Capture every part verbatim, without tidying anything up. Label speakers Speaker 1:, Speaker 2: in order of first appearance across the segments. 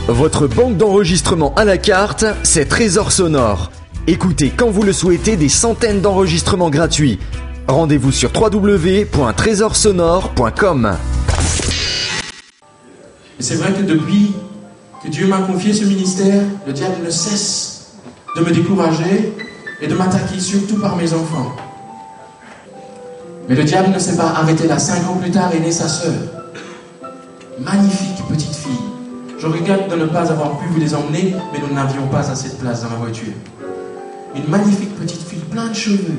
Speaker 1: Votre banque d'enregistrement à la carte, c'est Trésor Sonore. Écoutez quand vous le souhaitez des centaines d'enregistrements gratuits. Rendez-vous sur w w w point trésor sonore point com.
Speaker 2: Et c'est vrai que depuis que Dieu m'a confié ce ministère, le diable ne cesse de me décourager et de m'attaquer, surtout par mes enfants. Mais le diable ne s'est pas arrêté là. Cinq ans plus tard est née sa sœur. Magnifique petite fille. Je regrette de ne pas avoir pu vous les emmener, mais nous n'avions pas assez de place dans la voiture. Une magnifique petite fille, plein de cheveux.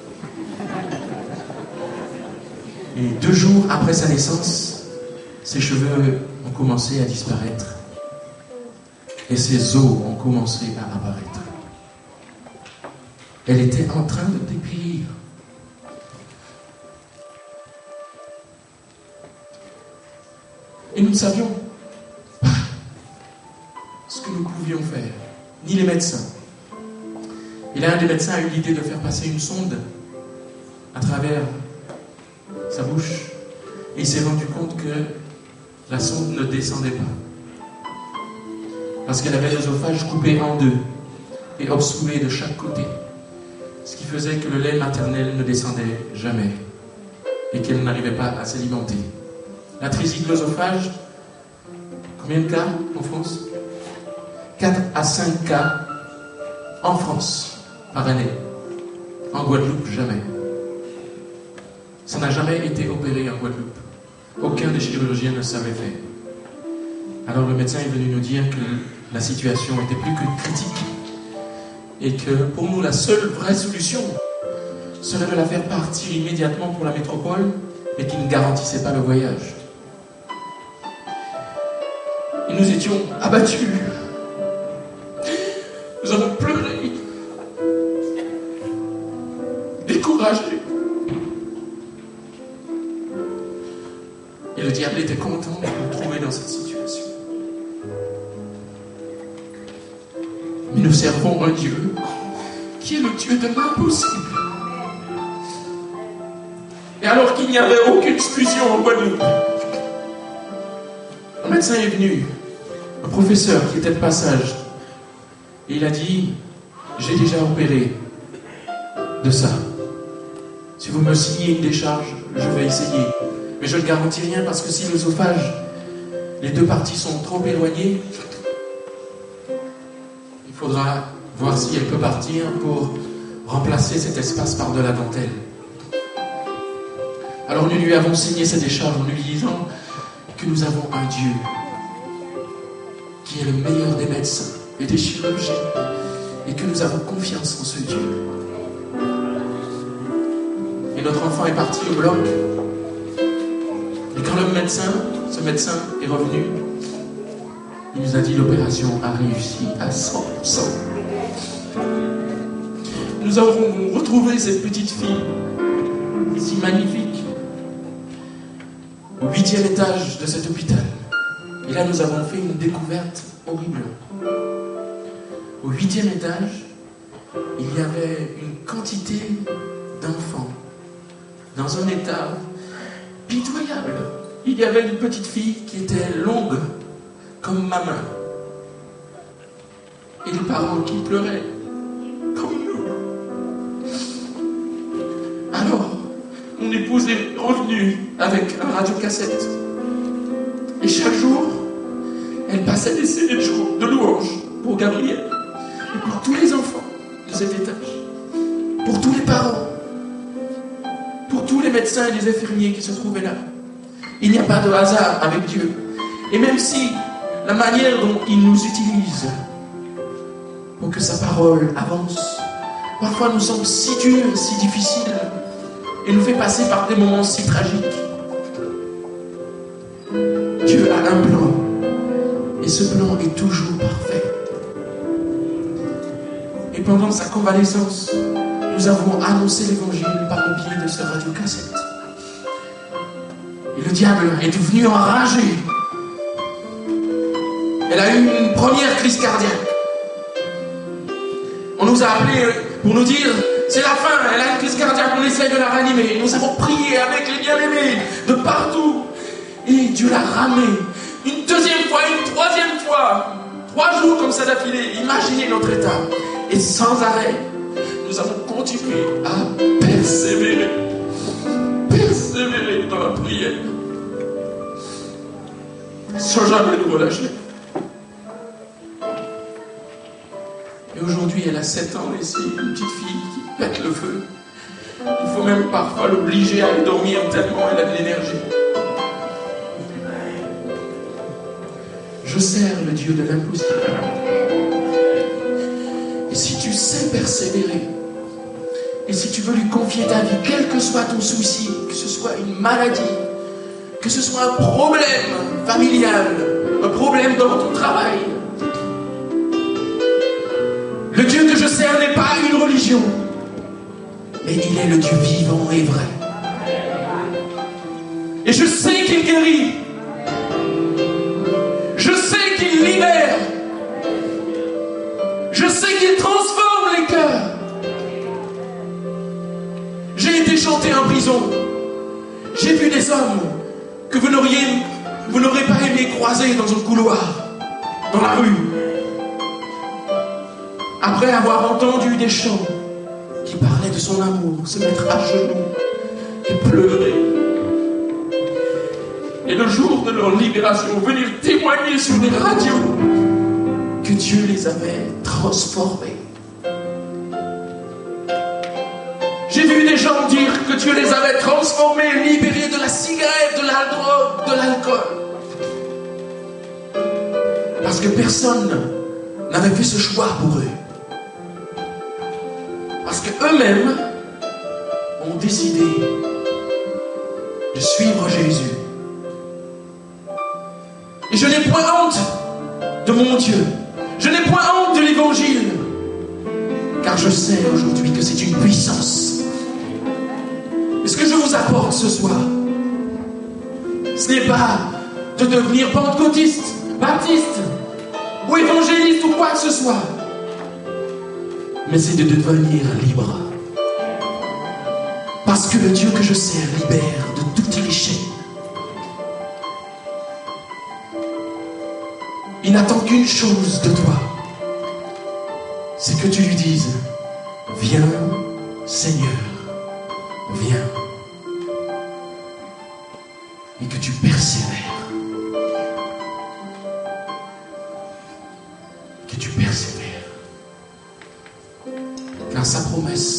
Speaker 2: Et deux jours après sa naissance, ses cheveux ont commencé à disparaître. Et ses os ont commencé à apparaître. Elle était en train de dépérir. Et nous ne savions pas ce que nous pouvions faire, ni les médecins. Et là, un des médecins a eu l'idée de faire passer une sonde à travers sa bouche. Et il s'est rendu compte que la sonde ne descendait pas. Parce qu'elle avait l'œsophage coupé en deux et obstrué de chaque côté. Ce qui faisait que le lait maternel ne descendait jamais et qu'elle n'arrivait pas à s'alimenter. L'atrésie de l'œsophage, combien de cas en France? quatre à cinq cas en France par année. En Guadeloupe, jamais. Ça n'a jamais été opéré en Guadeloupe. Aucun des chirurgiens ne savait faire. Alors le médecin est venu nous dire que la situation était plus que critique et que pour nous la seule vraie solution serait de la faire partir immédiatement pour la métropole et qui ne garantissait pas le voyage. Et nous étions abattus. Nous avons pleuré, découragés. Et le diable était content de nous trouver dans cette situation. Mais nous servons un Dieu qui est le Dieu de l'impossible. Et alors qu'il n'y avait aucune solution en Guadeloupe, un médecin est venu, un professeur qui était de passage, et il a dit, j'ai déjà opéré de ça. Si vous me signez une décharge, je vais essayer. Mais je ne garantis rien parce que si l'œsophage, les deux parties sont trop éloignées, il faudra voir si elle peut partir pour remplacer cet espace par de la dentelle. Alors nous lui avons signé cette décharge en lui disant que nous avons un Dieu qui est le meilleur des médecins et des chirurgiens et que nous avons confiance en ce Dieu. Et notre enfant est parti au bloc. Et quand le médecin, ce médecin est revenu, il nous a dit l'opération a réussi à cent pour cent. Nous avons retrouvé cette petite fille si magnifique au huitième étage de cet hôpital. Et là, nous avons fait une découverte horrible. Au huitième étage, il y avait une quantité d'enfants dans un état pitoyable. Il y avait une petite fille qui était longue comme ma main. Et les parents qui pleuraient comme nous. Alors, mon épouse est revenue avec un radiocassette. Et chaque jour, elle passait des C D de, jour, de louanges pour Gabriel. Et pour tous les enfants de cet étage. Pour tous les parents. Pour tous les médecins et les infirmiers qui se trouvaient là. Il n'y a pas de hasard avec Dieu. Et même si la manière dont il nous utilise pour que sa parole avance, parfois nous semble si dure, si difficile, et nous fait passer par des moments si tragiques, Dieu a un plan, et ce plan est toujours parfait. Et pendant sa convalescence, nous avons annoncé l'évangile par le biais de ce radiocassette. Et le diable est devenu enragé. Elle a eu une première crise cardiaque. On nous a appelés pour nous dire, c'est la fin, elle a une crise cardiaque, on essaie de la ranimer. Nous avons prié avec les bien-aimés de partout. Et Dieu l'a ramenée. une deuxième fois, une troisième fois, trois jours comme ça d'affilée. Imaginez notre état. Et sans arrêt, nous allons continuer à persévérer. Persévérer dans la prière. Sans jamais nous relâcher. Et aujourd'hui, elle a sept ans ici, une petite fille qui pète le feu. Il faut même parfois l'obliger à aller dormir tellement elle a de l'énergie. Je sers le Dieu de l'impossible. Et si tu sais persévérer, et si tu veux lui confier ta vie, quel que soit ton souci, que ce soit une maladie, que ce soit un problème familial, un problème dans ton travail, le Dieu que je sers n'est pas une religion, mais il est le Dieu vivant et vrai. Et je sais qu'il guérit. Je sais qu'il libère. Je sais qu'il transforme les cœurs. J'ai été chanté en prison. J'ai vu des hommes que vous n'auriez, vous n'aurez pas aimé croiser dans un couloir, dans la rue. Après avoir entendu des chants qui parlaient de son amour, se mettre à genoux et pleurer. Et le jour de leur libération, venir témoigner sur des radios que Dieu les avait transformés. J'ai vu des gens dire que Dieu les avait transformés, libérés de la cigarette, de la drogue, de l'alcool. Parce que personne n'avait fait ce choix pour eux. Parce qu'eux-mêmes ont décidé de suivre Jésus. Et je n'ai point honte de mon Dieu. Je n'ai point honte de l'évangile. Car je sais aujourd'hui que c'est une puissance. Et ce que je vous apporte ce soir, ce n'est pas de devenir pentecôtiste, baptiste, ou évangéliste ou quoi que ce soit. Mais c'est de devenir libre. Parce que le Dieu que je sers libère de toutes les chaînes. Il n'attend qu'une chose de toi. C'est que tu lui dises, viens Seigneur, viens. Et que tu persévères. Que tu persévères. Car sa promesse